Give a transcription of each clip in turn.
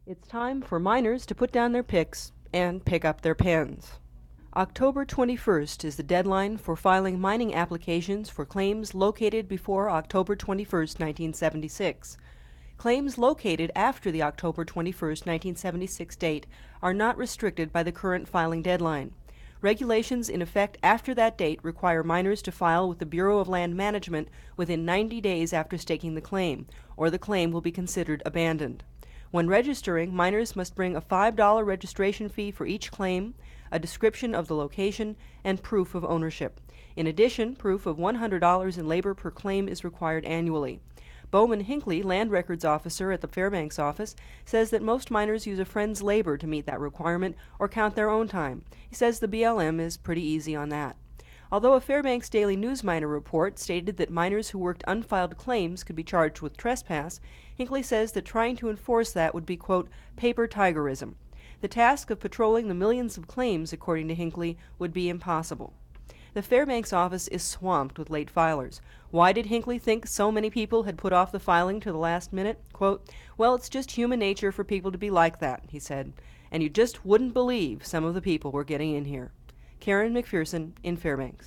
It's time for miners to put down their picks and pick up their pens. October 21st is the deadline for filing mining applications for claims located before October 21st, 1976. Claims located after the October 21st, 1976 date are not restricted by the current filing deadline. Regulations in effect after that date require miners to file with the Bureau of Land Management within 90 days after staking the claim, or the claim will be considered abandoned. When registering, miners must bring a $5 registration fee for each claim, a description of the location, and proof of ownership. In addition, proof of $100 in labor per claim is required annually. Bowman Hinckley, land records officer at the Fairbanks office, says that most miners use a friend's labor to meet that requirement or count their own time. He says the BLM is pretty easy on that. Although a Fairbanks Daily News miner report stated that miners who worked unfiled claims could be charged with trespass, Hinckley says that trying to enforce that would be, quote, paper tigerism. The task of patrolling the millions of claims, according to Hinckley, would be impossible. The Fairbanks office is swamped with late filers. Why did Hinckley think so many people had put off the filing to the last minute? Quote, well, it's just human nature for people to be like that, he said. And you just wouldn't believe some of the people were getting in here. Karen McPherson in Fairbanks.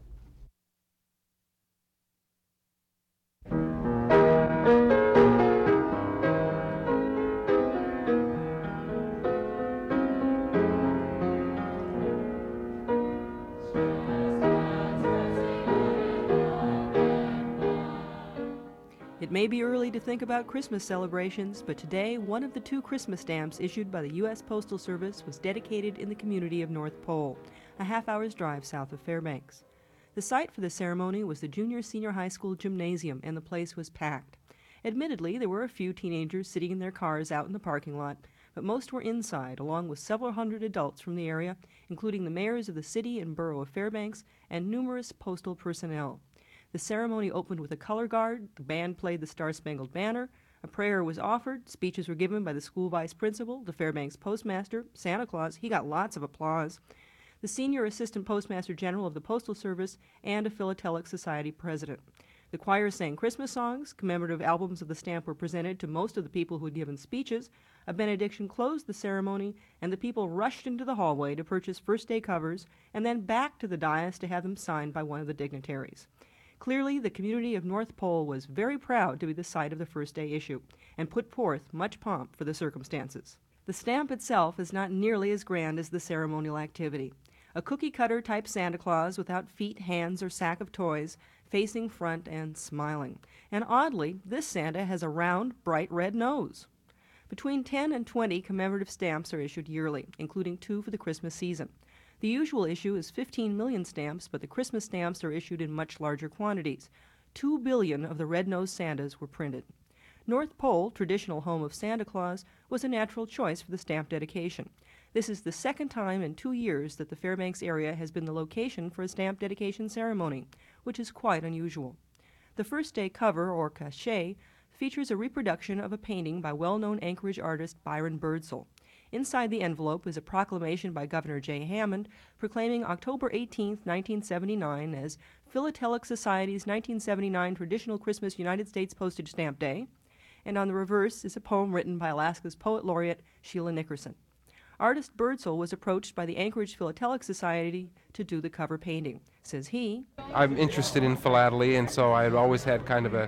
It may be early to think about Christmas celebrations, but today one of the 2 Christmas stamps issued by the U.S. Postal Service was dedicated in the community of North Pole, a half-hour's drive south of Fairbanks. The site for the ceremony was the junior-senior high school gymnasium, and the place was packed. Admittedly, there were a few teenagers sitting in their cars out in the parking lot, but most were inside, along with several hundred adults from the area, including the mayors of the city and borough of Fairbanks and numerous postal personnel. The ceremony opened with a color guard, the band played the Star-Spangled Banner, a prayer was offered, speeches were given by the school vice principal, the Fairbanks postmaster, Santa Claus, he got lots of applause, the senior assistant postmaster general of the Postal Service, and a Philatelic Society president. The choir sang Christmas songs, commemorative albums of the stamp were presented to most of the people who had given speeches, a benediction closed the ceremony, and the people rushed into the hallway to purchase first-day covers, and then back to the dais to have them signed by one of the dignitaries. Clearly, the community of North Pole was very proud to be the site of the first-day issue, and put forth much pomp for the circumstances. The stamp itself is not nearly as grand as the ceremonial activity. A cookie-cutter type Santa Claus without feet, hands, or sack of toys, facing front and smiling. And oddly, this Santa has a round, bright red nose. Between 10 and 20 commemorative stamps are issued yearly, including 2 for the Christmas season. The usual issue is 15 million stamps, but the Christmas stamps are issued in much larger quantities. 2 billion of the red-nosed Santas were printed. North Pole, traditional home of Santa Claus, was a natural choice for the stamp dedication. This is the second time in 2 years that the Fairbanks area has been the location for a stamp dedication ceremony, which is quite unusual. The first-day cover, or cachet, features a reproduction of a painting by well-known Anchorage artist Byron Birdsell. Inside the envelope is a proclamation by Governor Jay Hammond proclaiming October 18, 1979 as Philatelic Society's 1979 Traditional Christmas United States Postage Stamp Day, and on the reverse is a poem written by Alaska's poet laureate Sheila Nickerson. Artist Birdsell was approached by the Anchorage Philatelic Society to do the cover painting. Says he, I'm interested in philately, and so I had always had kind of an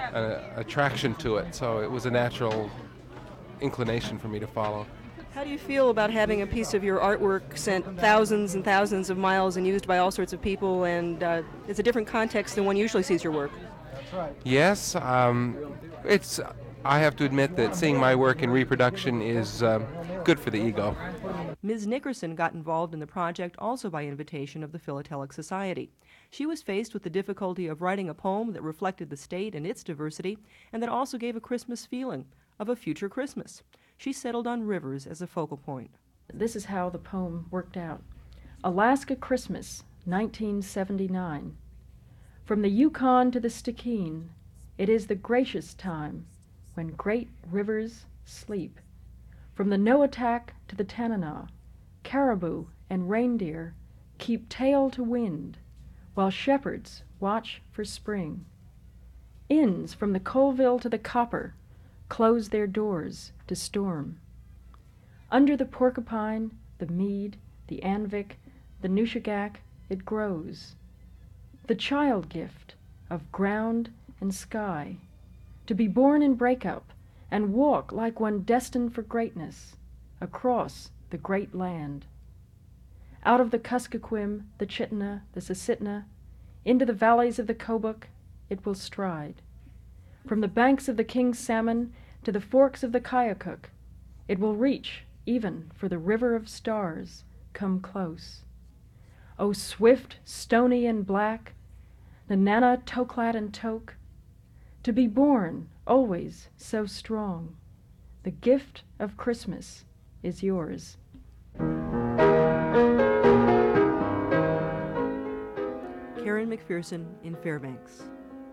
attraction to it, so it was a natural inclination for me to follow. how do you feel about having a piece of your artwork sent thousands and thousands of miles and used by all sorts of people, and it's a different context than one usually sees your work? Yes, I have to admit that seeing my work in reproduction is good for the ego. Ms. Nickerson got involved in the project also by invitation of the Philatelic Society. She was faced with the difficulty of writing a poem that reflected the state and its diversity, and that also gave a Christmas feeling, of a future Christmas. She settled on rivers as a focal point. This is how the poem worked out. Alaska Christmas, 1979. From the Yukon to the Stikine, it is the gracious time when great rivers sleep. From the Noatak to the Tanana, caribou and reindeer keep tail to wind, while shepherds watch for spring. Inns from the Colville to the Copper close their doors to storm. Under the porcupine, the mead, the anvik, the nushagak, it grows. The child gift of ground and sky, to be born in breakup and walk like one destined for greatness across the great land. Out of the Kuskokwim, the Chitna, the Susitna, into the valleys of the Kobuk, it will stride. From the banks of the King's Salmon to the forks of the Kyakuk, it will reach even for the river of stars, come close. O swift, stony, and black, the Nana Toklat and Tok, to be born always so strong, the gift of Christmas is yours. Karen McPherson in Fairbanks.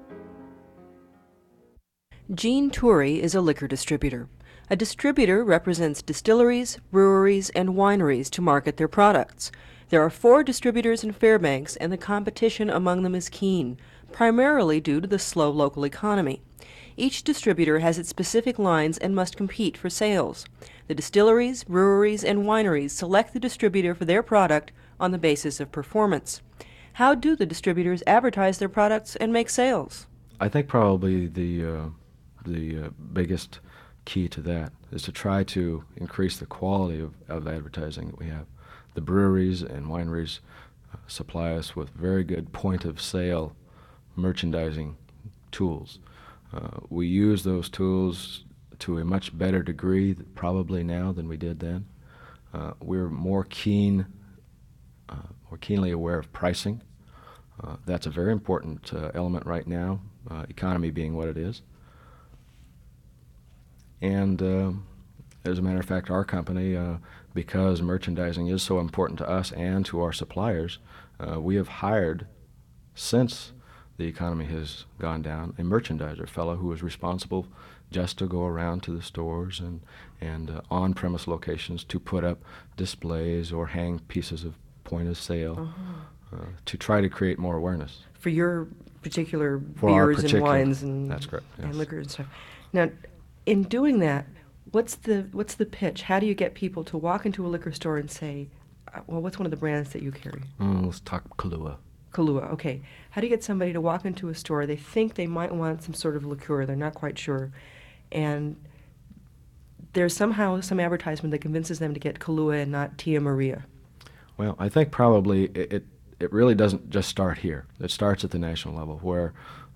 Gene Toury is a liquor distributor. A distributor represents distilleries, breweries, and wineries to market their products. There are 4 distributors in Fairbanks, and the competition among them is keen, primarily due to the slow local economy. Each distributor has its specific lines and must compete for sales. The distilleries, breweries, and wineries select the distributor for their product on the basis of performance. How do the distributors advertise their products and make sales? I think probably the biggest key to that is to try to increase the quality of advertising that we have. The breweries and wineries supply us with very good point-of-sale merchandising tools. We use those tools to a much better degree probably now than we did then. We're more keenly aware of pricing. That's a very important element right now, economy being what it is. And as a matter of fact, our company, because merchandising is so important to us and to our suppliers, we have hired, since the economy has gone down, a merchandiser fellow who is responsible just to go around to the stores and on-premise locations to put up displays or hang pieces of point of sale to try to create more awareness. For your particular For our beers and wines and, that's correct, yes. and liquor and stuff. Now, in doing that, what's the pitch? How do you get people to walk into a liquor store and say, well, what's one of the brands that you carry? Let's talk Kahlua. Kahlua, okay. How do you get somebody to walk into a store? They think they might want some sort of liqueur. They're not quite sure. And there's somehow some advertisement that convinces them to get Kahlua and not Tia Maria. Well, I think probably it really doesn't just start here. It starts at the national level where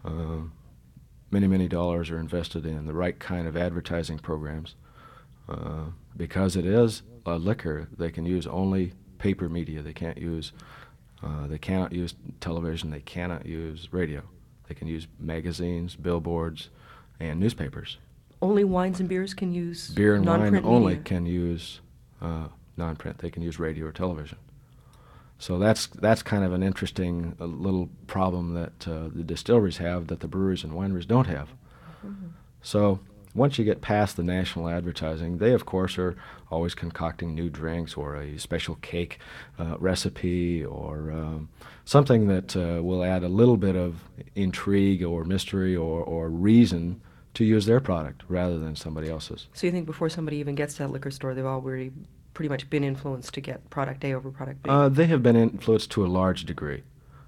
many dollars are invested in the right kind of advertising programs. Because it is a liquor, they can use only paper media. They cannot use television. They cannot use radio. They can use magazines, billboards, and newspapers. Only wines and beers can use Beer and wine non-print only media. can use non-print. They can use radio or television. So that's kind of an interesting little problem that the distilleries have that the breweries and wineries don't have. Mm-hmm. So once you get past the national advertising, they of course are always concocting new drinks or a special cake recipe or something that will add a little bit of intrigue or mystery or reason to use their product rather than somebody else's. So you think before somebody even gets to that liquor store, they've already pretty much been influenced to get product A over product B? They have been influenced to a large degree.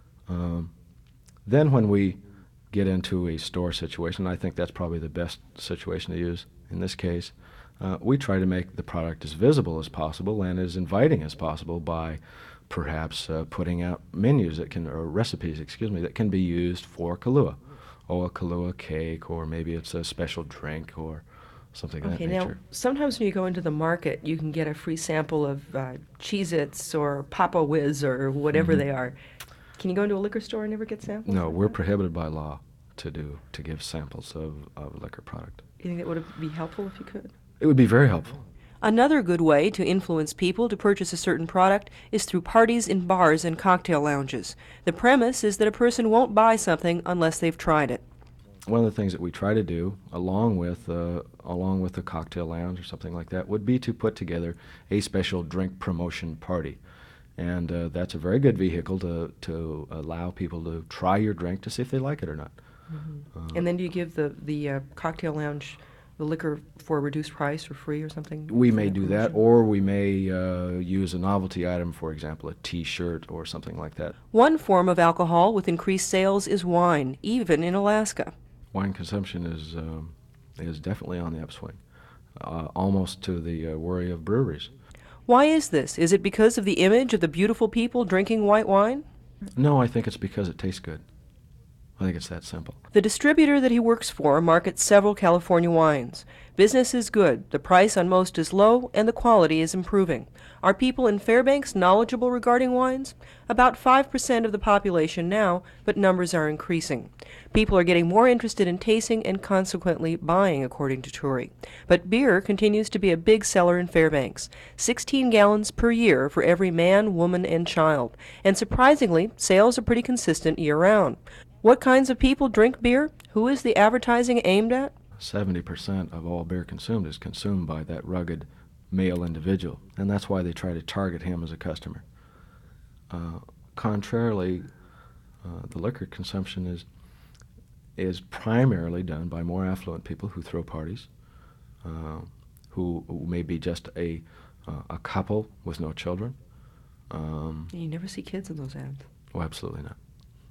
Then when we get into a store situation, I think that's probably the best situation to use in this case. We try to make the product as visible as possible and as inviting as possible by perhaps putting out menus that can, or recipes, that can be used for Kahlua. Oh, a Kahlua cake, or maybe it's a special drink or something of that nature. Now, sometimes when you go into the market, you can get a free sample of Cheez-Its or Papa Whiz or whatever they are. Can you go into a liquor store and never get samples? No, like we're that? prohibited by law to give samples of a liquor product. You think that would be helpful if you could? It would be very helpful. Another good way to influence people to purchase a certain product is through parties in bars and cocktail lounges. The premise is that a person won't buy something unless they've tried it. One of the things that we try to do, along with the cocktail lounge or something like that, would be to put together a special drink promotion party. And that's a very good vehicle to allow people to try your drink to see if they like it or not. And then do you give the cocktail lounge the liquor for a reduced price or free or something? We may do that, or we may use a novelty item, for example, a T-shirt or something like that. One form of alcohol with increased sales is wine, even in Alaska. Wine consumption is definitely on the upswing, almost to the worry of breweries. Why is this? Is it because of the image of the beautiful people drinking white wine? No, I think it's because it tastes good. I think it's that simple. The distributor that he works for markets several California wines. Business is good, the price on most is low, and the quality is improving. Are people in Fairbanks knowledgeable regarding wines? About 5% of the population now, but numbers are increasing. People are getting more interested in tasting and consequently buying, according to Turi. But beer continues to be a big seller in Fairbanks, 16 gallons per year for every man, woman, and child. And surprisingly, sales are pretty consistent year-round. What kinds of people drink beer? Who is the advertising aimed at? 70% of all beer consumed is consumed by that rugged male individual, and that's why they try to target him as a customer. Contrarily, the liquor consumption is primarily done by more affluent people who throw parties, who may be just a couple with no children. You never see kids in those ads. Oh, absolutely not.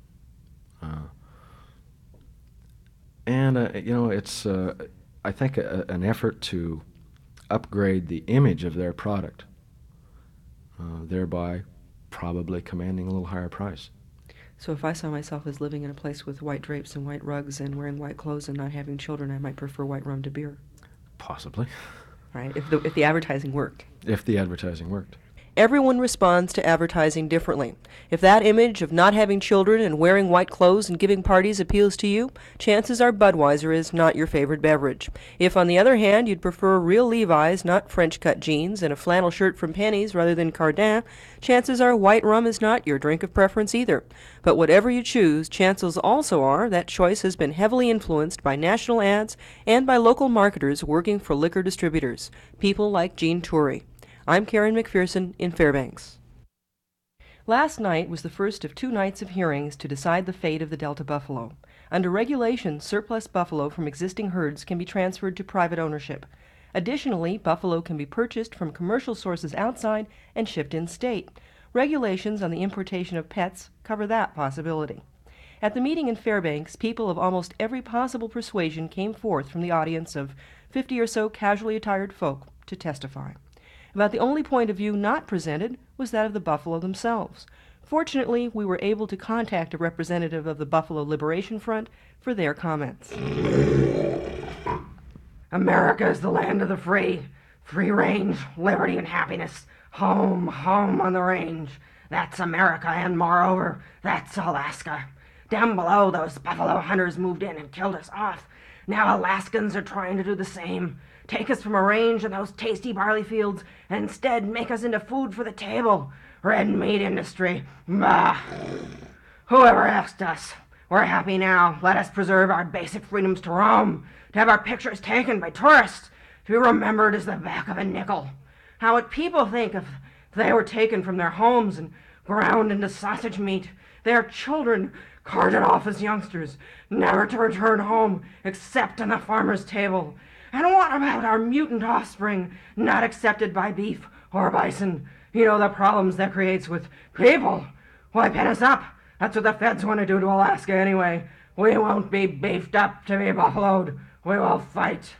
It's, I think, an effort to upgrade the image of their product, thereby probably commanding a little higher price. So if I saw myself as living in a place with white drapes and white rugs and wearing white clothes and not having children, I might prefer white rum to beer. Possibly. Right, if the advertising worked. If the advertising worked. Everyone responds to advertising differently. If that image of not having children and wearing white clothes and giving parties appeals to you, chances are Budweiser is not your favorite beverage. If, on the other hand, you'd prefer real Levi's, not French-cut jeans, and a flannel shirt from Penny's rather than Cardin, chances are white rum is not your drink of preference either. But whatever you choose, chances also are that choice has been heavily influenced by national ads and by local marketers working for liquor distributors, people like Gene Turi. I'm Karen McPherson in Fairbanks. Last night was the first of 2 nights of hearings to decide the fate of the Delta buffalo. Under regulation, surplus buffalo from existing herds can be transferred to private ownership. Additionally, buffalo can be purchased from commercial sources outside and shipped in-state. Regulations on the importation of pets cover that possibility. At the meeting in Fairbanks, people of almost every possible persuasion came forth from the audience of 50 or so casually attired folk to testify. About the only point of view not presented was that of the buffalo themselves. Fortunately, we were able to contact a representative of the Buffalo Liberation Front for their comments. America is the land of the free. Free range, liberty, and happiness. Home, home on the range. That's America, and moreover, that's Alaska. Down below, those buffalo hunters moved in and killed us off. Now Alaskans are trying to do the same. Take us from a range and those tasty barley fields, and instead make us into food for the table. Red meat industry. Bah! Whoever asked us? We're happy now. Let us preserve our basic freedoms to roam, to have our pictures taken by tourists, to be remembered as the back of a nickel. How would people think if they were taken from their homes and ground into sausage meat? Their children carted off as youngsters, never to return home except on the farmer's table. And what about our mutant offspring, not accepted by beef or bison? You know the problems that creates with people. Why, pen us up. That's what the feds want to do to Alaska anyway. We won't be beefed up to be buffaloed. We will fight.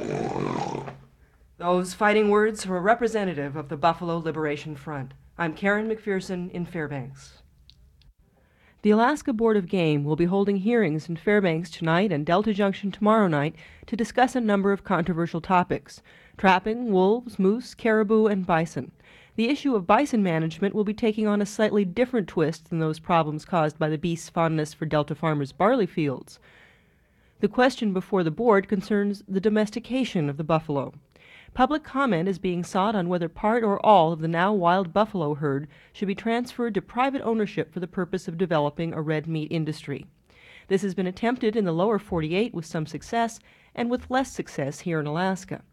Those fighting words were representative of the Buffalo Liberation Front. I'm Karen McPherson in Fairbanks. The Alaska Board of Game will be holding hearings in Fairbanks tonight and Delta Junction tomorrow night to discuss a number of controversial topics: trapping, wolves, moose, caribou, and bison. The issue of bison management will be taking on a slightly different twist than those problems caused by the beast's fondness for Delta farmers' barley fields. The question before the board concerns the domestication of the buffalo. Public comment is being sought on whether part or all of the now wild buffalo herd should be transferred to private ownership for the purpose of developing a red meat industry. This has been attempted in the lower 48 with some success and with less success here in Alaska.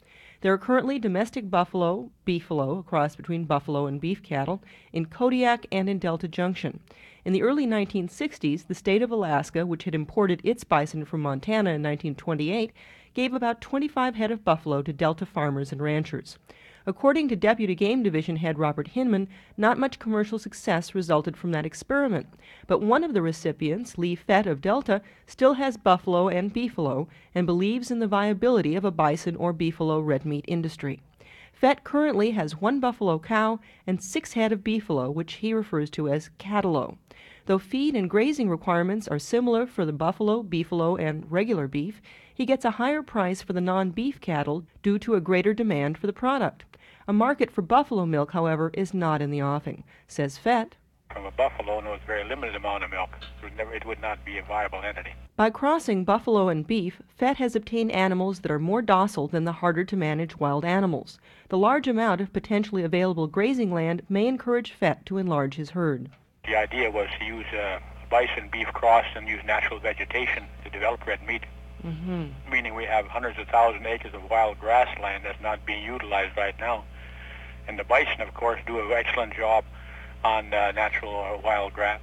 There are currently domestic buffalo, beefalo, a cross between buffalo and beef cattle, in Kodiak and in Delta Junction. In the early 1960s, the state of Alaska, which had imported its bison from Montana in 1928, gave about 25 head of buffalo to Delta farmers and ranchers. According to Deputy Game Division head Robert Hinman, not much commercial success resulted from that experiment. But one of the recipients, Lee Fett of Delta, still has buffalo and beefalo and believes in the viability of a bison or beefalo red meat industry. Fett currently has 1 buffalo cow and 6 head of beefalo, which he refers to as catalo. Though feed and grazing requirements are similar for the buffalo, beefalo, and regular beef, he gets a higher price for the non-beef cattle due to a greater demand for the product. A market for buffalo milk, however, is not in the offing, says Fett. From a buffalo, there was a very limited amount of milk. It would not be a viable entity. By crossing buffalo and beef, Fett has obtained animals that are more docile than the harder-to-manage wild animals. The large amount of potentially available grazing land may encourage Fett to enlarge his herd. The idea was to use a bison-beef cross and use natural vegetation to develop red meat. Meaning we have hundreds of thousand acres of wild grassland that's not being utilized right now. And the bison, of course, do an excellent job on natural wild grass.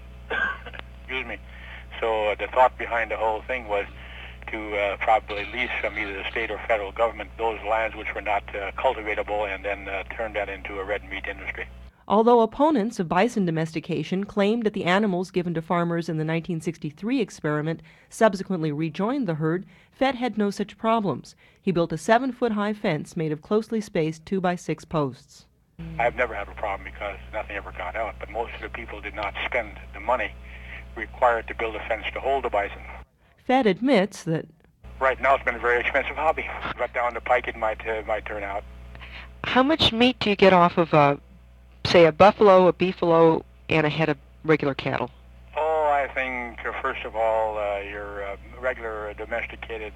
Excuse me. So the thought behind the whole thing was to probably lease from either the state or federal government those lands which were not cultivatable and then turn that into a red meat industry. Although opponents of bison domestication claimed that the animals given to farmers in the 1963 experiment subsequently rejoined the herd, Fett had no such problems. He built a 7-foot-high fence made of closely spaced 2-by-6 posts. I've never had a problem because nothing ever got out, but most of the people did not spend the money required to build a fence to hold the bison. Fett admits that right now it's been a very expensive hobby, but down the pike it might turn out. How much meat do you get off of say a buffalo, a beefalo, and a head of regular cattle? Oh, I think first of all, your regular domesticated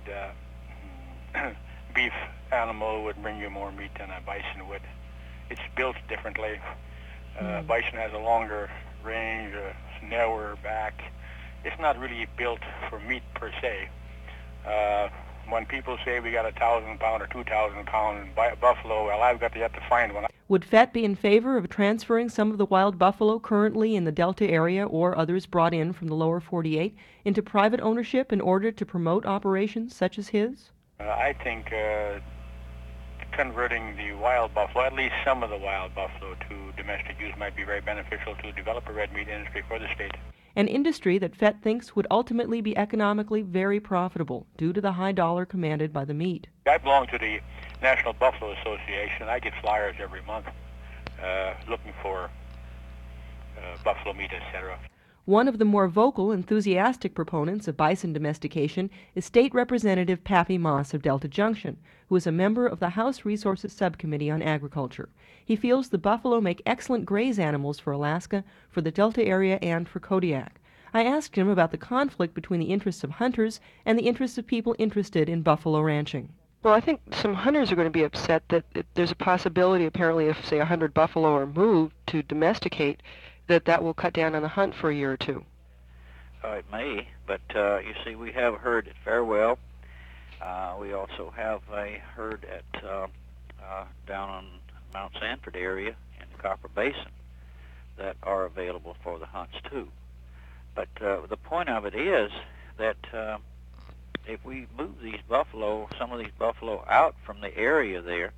beef animal would bring you more meat than a bison would. It's built differently. Bison has a longer range, a narrower back. It's not really built for meat per se. When people say we got 1,000-pound or 2,000-pound buffalo, well, I've got yet to find one. Would Fett be in favor of transferring some of the wild buffalo currently in the Delta area or others brought in from the lower 48 into private ownership in order to promote operations such as his? I think converting the wild buffalo, at least some of the wild buffalo, to domestic use might be very beneficial to develop a red meat industry for the state. An industry that Fett thinks would ultimately be economically very profitable due to the high dollar commanded by the meat. I belong to the National Buffalo Association. I get flyers every month looking for buffalo meat, etc. One of the more vocal, enthusiastic proponents of bison domestication is State Representative Pappy Moss of Delta Junction, who is a member of the House Resources Subcommittee on Agriculture. He feels the buffalo make excellent graze animals for Alaska, for the Delta area, and for Kodiak. I asked him about the conflict between the interests of hunters and the interests of people interested in buffalo ranching. Well, I think some hunters are going to be upset that there's a possibility, apparently, if, say, 100 buffalo are moved to domesticate, that will cut down on the hunt for a year or two. It may, but you see, we have a herd at Farewell. We also have a herd at down on Mount Sanford area in the Copper Basin that are available for the hunts too. But the point of it is that if we move these buffalo, some of these buffalo out from the area there,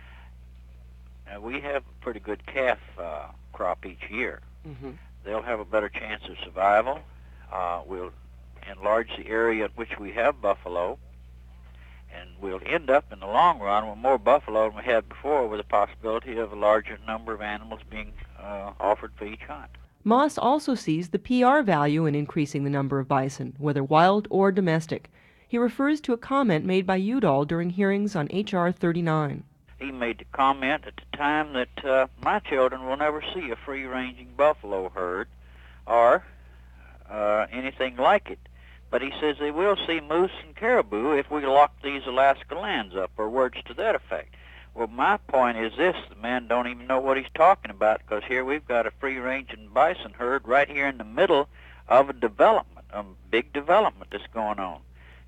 we have a pretty good calf crop each year. Mm-hmm. They'll have a better chance of survival. We'll enlarge the area at which we have buffalo, and we'll end up in the long run with more buffalo than we had before, with the possibility of a larger number of animals being offered for each hunt. Moss also sees the PR value in increasing the number of bison, whether wild or domestic. He refers to a comment made by Udall during hearings on H.R. 39. He made the comment at the time that my children will never see a free-ranging buffalo herd or anything like it. But he says they will see moose and caribou if we lock these Alaska lands up, or words to that effect. Well, my point is this: the man don't even know what he's talking about, because here we've got a free-ranging bison herd right here in the middle of a development, a big development that's going on.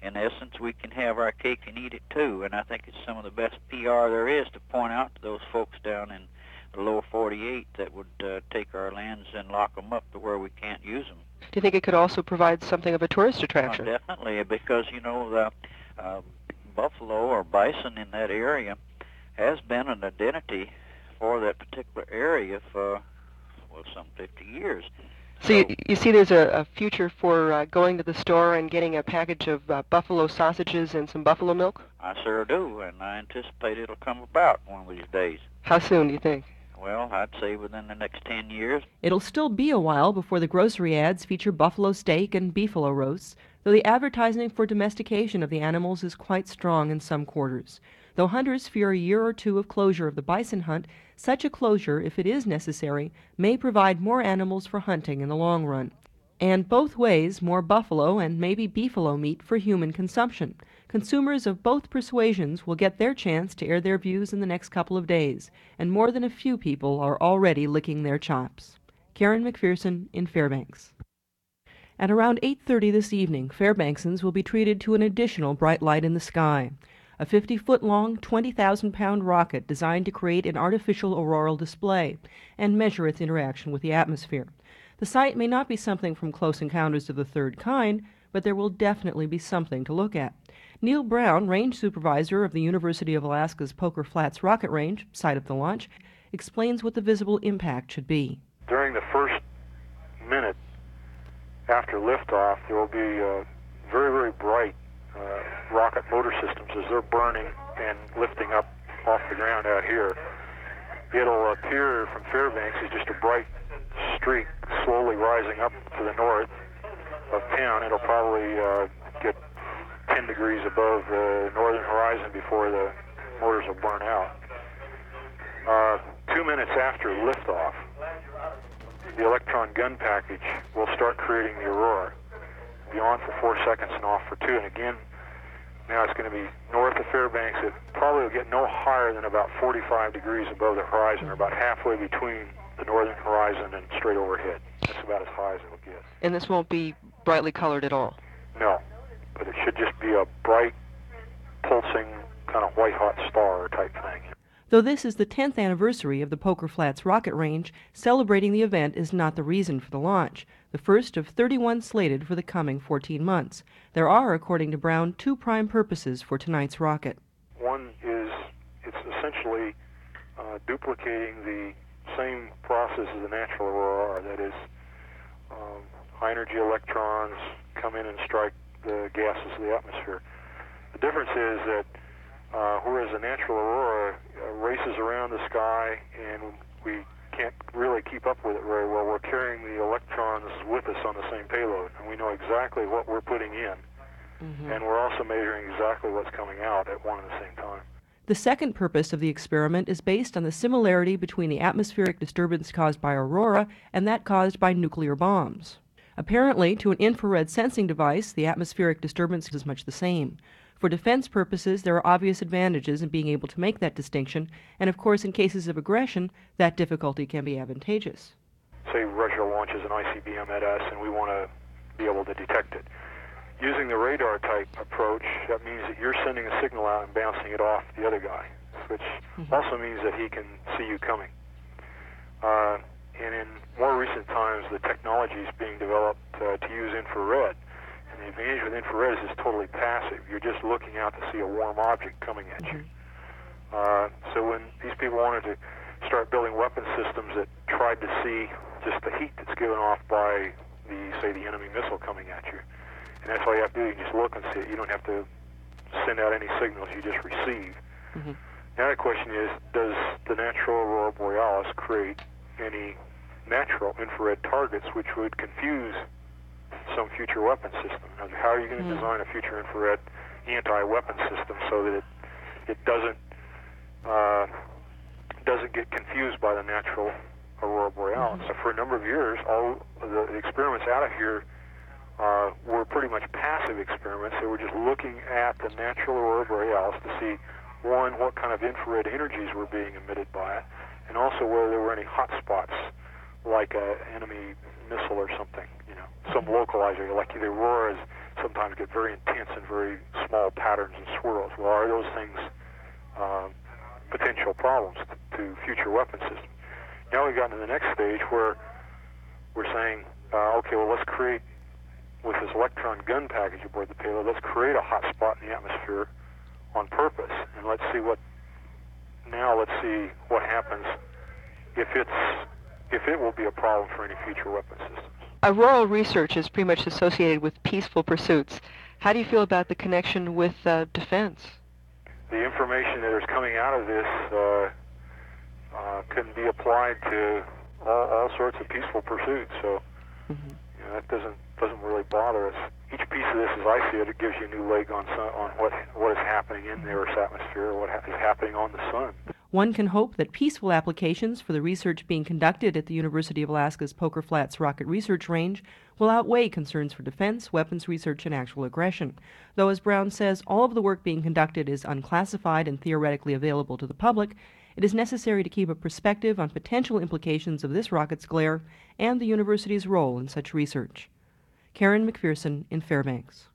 in essence, we can have our cake and eat it too. And I think it's some of the best PR there is to point out to those folks down in the lower 48 that would take our lands and lock them up to where we can't use them. Do you think it could also provide something of a tourist attraction? Definitely, because, you know, the buffalo or bison in that area has been an identity for that particular area for, well, some 50 years. So you see there's a future for going to the store and getting a package of buffalo sausages and some buffalo milk? I sure do, and I anticipate it'll come about one of these days. How soon, do you think? Well, I'd say within the next 10 years. It'll still be a while before the grocery ads feature buffalo steak and beefalo roasts, though the advertising for domestication of the animals is quite strong in some quarters. Though hunters fear a year or two of closure of the bison hunt, such a closure, if it is necessary, may provide more animals for hunting in the long run. And both ways, more buffalo and maybe beefalo meat for human consumption. Consumers of both persuasions will get their chance to air their views in the next couple of days, and more than a few people are already licking their chops. Karen McPherson in Fairbanks. At around 8:30 this evening, Fairbanksans will be treated to an additional bright light in the sky. A 50-foot-long, 20,000-pound rocket designed to create an artificial auroral display and measure its interaction with the atmosphere. The sight may not be something from Close Encounters of the Third Kind, but there will definitely be something to look at. Neil Brown, range supervisor of the University of Alaska's Poker Flats Rocket Range, site of the launch, explains what the visible impact should be. During the first minute after liftoff, there will be very, very bright rocket motor systems as they're burning and lifting up off the ground out here. It'll appear from Fairbanks as just a bright streak slowly rising up to the north of town. It'll probably get 10 degrees above the northern horizon before the motors will burn out. 2 minutes after liftoff, the electron gun package will start creating the aurora. Be on for 4 seconds and off for 2. And again, now it's going to be north of Fairbanks. It probably will get no higher than about 45 degrees above the horizon, or about halfway between the northern horizon and straight overhead. That's about as high as it will get. And this won't be brightly colored at all? No, but it should just be a bright, pulsing, kind of white-hot star type thing. Though this is the 10th anniversary of the Poker Flats Rocket Range, celebrating the event is not the reason for the launch, the first of 31 slated for the coming 14 months. There are, according to Brown, 2 prime purposes for tonight's rocket. One is it's essentially duplicating the same process as the natural aurora, that is, high-energy electrons come in and strike the gases of the atmosphere. The difference is that whereas the natural aurora races around the sky and we can't really keep up with it very well, we're carrying the electrons with us on the same payload, and we know exactly what we're putting in, and we're also measuring exactly what's coming out at one and the same time. The second purpose of the experiment is based on the similarity between the atmospheric disturbance caused by aurora and that caused by nuclear bombs. Apparently, to an infrared sensing device, the atmospheric disturbance is much the same. For defense purposes, there are obvious advantages in being able to make that distinction, and of course, in cases of aggression, that difficulty can be advantageous. Say Russia launches an ICBM at us and we want to be able to detect it. Using the radar type approach, that means that you're sending a signal out and bouncing it off the other guy, which also means that he can see you coming. And in more recent times, the technology is being developed to use infrared. And the advantage with infrared is it's totally passive. You're just looking out to see a warm object coming at you. So when these people wanted to start building weapon systems that tried to see just the heat that's given off by the enemy missile coming at you, and that's all you have to do. You just look and see it. You don't have to send out any signals. You just receive. Now the question is, does the natural aurora borealis create any natural infrared targets which would confuse some future weapon system? Now, how are you going to design a future infrared anti-weapon system so that it doesn't get confused by the natural aurora borealis? So for a number of years, all the experiments out of here were pretty much passive experiments. They were just looking at the natural aurora borealis to see, one, what kind of infrared energies were being emitted by it, and also whether there were any hot spots, like an enemy missile or something, some localizer, like the auroras sometimes get very intense and very small patterns and swirls. Well, are those things potential problems to future weapon systems? Now we've gotten to the next stage where we're saying, okay, well, let's create, with this electron gun package aboard the payload, let's create a hot spot in the atmosphere on purpose, and let's see what happens if it will be a problem for any future weapon systems. Auroral research is pretty much associated with peaceful pursuits. How do you feel about the connection with defense? The information that is coming out of this can be applied to all sorts of peaceful pursuits. So that doesn't really bother us. Each piece of this, as I see it, it gives you a new leg on what is happening in the Earth's atmosphere, or what is happening on the sun. One can hope that peaceful applications for the research being conducted at the University of Alaska's Poker Flats Rocket Research Range will outweigh concerns for defense, weapons research, and actual aggression. Though, as Brown says, all of the work being conducted is unclassified and theoretically available to the public, it is necessary to keep a perspective on potential implications of this rocket's glare and the university's role in such research. Karen McPherson in Fairbanks.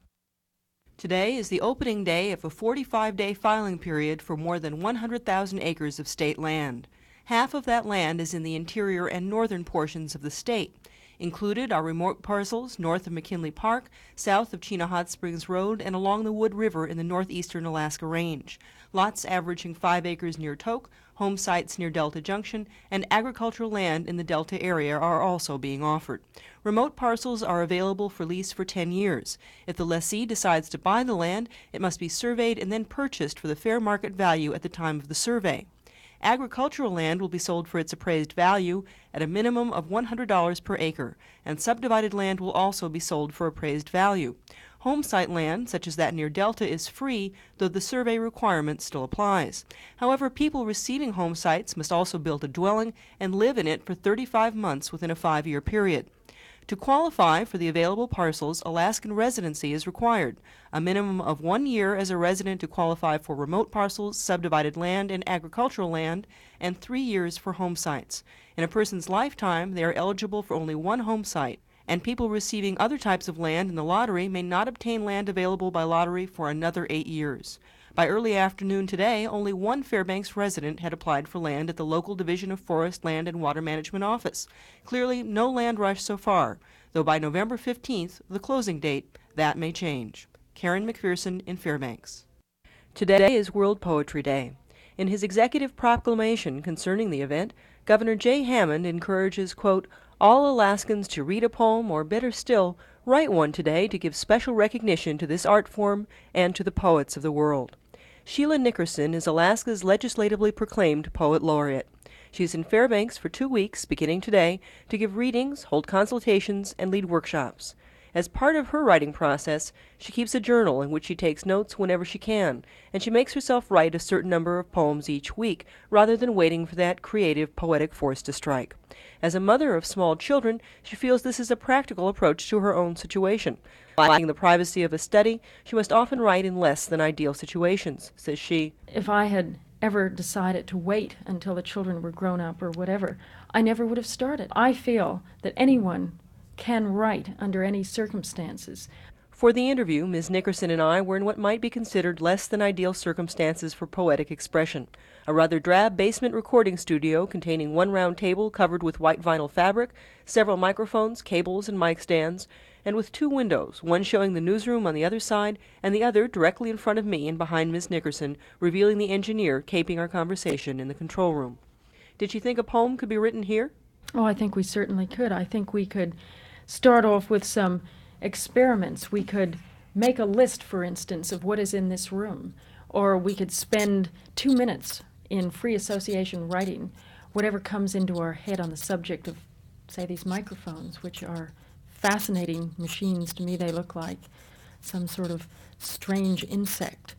Today is the opening day of a 45-day filing period for more than 100,000 acres of state land. Half of that land is in the interior and northern portions of the state. Included are remote parcels north of McKinley Park, south of Chena Hot Springs Road, and along the Wood River in the northeastern Alaska Range. Lots averaging 5 acres near Tok, home sites near Delta Junction, and agricultural land in the Delta area are also being offered. Remote parcels are available for lease for 10 years. If the lessee decides to buy the land, it must be surveyed and then purchased for the fair market value at the time of the survey. Agricultural land will be sold for its appraised value at a minimum of $100 per acre, and subdivided land will also be sold for appraised value. Home site land, such as that near Delta, is free, though the survey requirement still applies. However, people receiving home sites must also build a dwelling and live in it for 35 months within a 5-year period. To qualify for the available parcels, Alaskan residency is required, a minimum of 1 year as a resident to qualify for remote parcels, subdivided land, and agricultural land, and 3 years for home sites. In a person's lifetime, they are eligible for only one home site, and people receiving other types of land in the lottery may not obtain land available by lottery for another 8 years. By early afternoon today, only one Fairbanks resident had applied for land at the local Division of Forest, Land, and Water Management office. Clearly, no land rush so far, though by November 15th, the closing date, that may change. Karen McPherson in Fairbanks. Today is World Poetry Day. In his executive proclamation concerning the event, Governor Jay Hammond encourages, quote, all Alaskans to read a poem, or better still, write one today to give special recognition to this art form and to the poets of the world. Sheila Nickerson is Alaska's legislatively proclaimed Poet Laureate. She's in Fairbanks for 2 weeks, beginning today, to give readings, hold consultations, and lead workshops. As part of her writing process, she keeps a journal in which she takes notes whenever she can, and she makes herself write a certain number of poems each week, rather than waiting for that creative, poetic force to strike. As a mother of small children, she feels this is a practical approach to her own situation. Lacking the privacy of a study, she must often write in less than ideal situations, says she. If I had ever decided to wait until the children were grown up or whatever, I never would have started. I feel that anyone can write under any circumstances. For the interview, Ms. Nickerson and I were in what might be considered less than ideal circumstances for poetic expression. A rather drab basement recording studio containing one round table covered with white vinyl fabric, several microphones, cables, and mic stands, and with 2 windows, one showing the newsroom on the other side, and the other directly in front of me and behind Ms. Nickerson, revealing the engineer caping our conversation in the control room. Did she think a poem could be written here? Oh, I think we certainly could. I think we could start off with some experiments. We could make a list, for instance, of what is in this room, or we could spend 2 minutes in free association writing whatever comes into our head on the subject of, say, these microphones, which are fascinating machines. To me, they look like some sort of strange insect.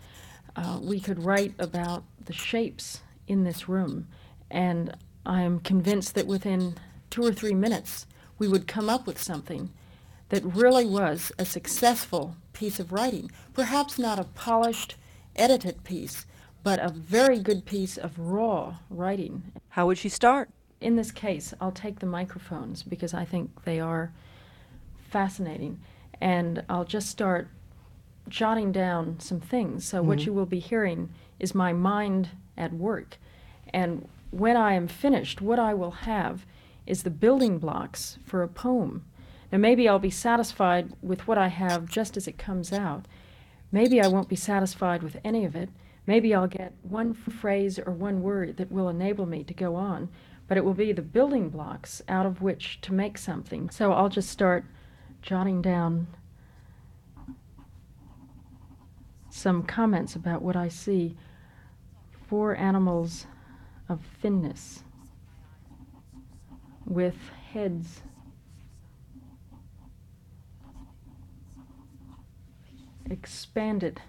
We could write about the shapes in this room, and I am convinced that within 2 or 3 minutes we would come up with something that really was a successful piece of writing. Perhaps not a polished, edited piece, but a very good piece of raw writing. How would she start? In this case, I'll take the microphones because I think they are fascinating. and I'll just start jotting down some things. So what you will be hearing is my mind at work. And when I am finished, what I will have is the building blocks for a poem. Now maybe I'll be satisfied with what I have just as it comes out. Maybe I won't be satisfied with any of it. Maybe I'll get one phrase or one word that will enable me to go on, but it will be the building blocks out of which to make something. So I'll just start jotting down some comments about what I see. 4 animals of thinness with heads expanded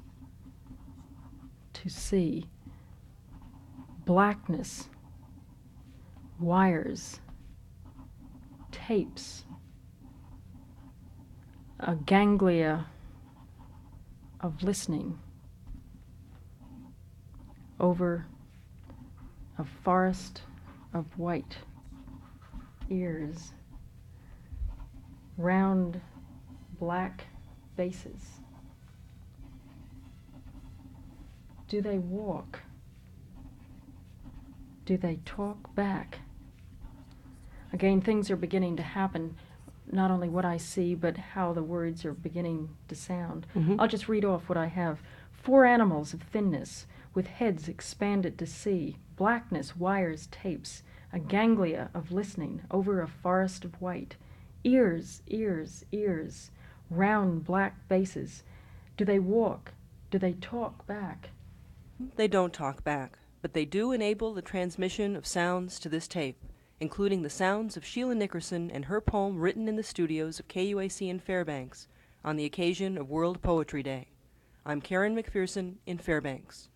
to see, blackness, wires, tapes, a ganglia of listening over a forest of white, ears, round black faces. Do they walk? Do they talk back? Again, things are beginning to happen, not only what I see, but how the words are beginning to sound. I'll just read off what I have. 4 animals of thinness, with heads expanded to see, blackness, wires, tapes, a ganglia of listening over a forest of white, ears, ears, ears, round black bases. Do they walk? Do they talk back? They don't talk back, but they do enable the transmission of sounds to this tape, including the sounds of Sheila Nickerson and her poem written in the studios of KUAC in Fairbanks on the occasion of World Poetry Day. I'm Karen McPherson in Fairbanks.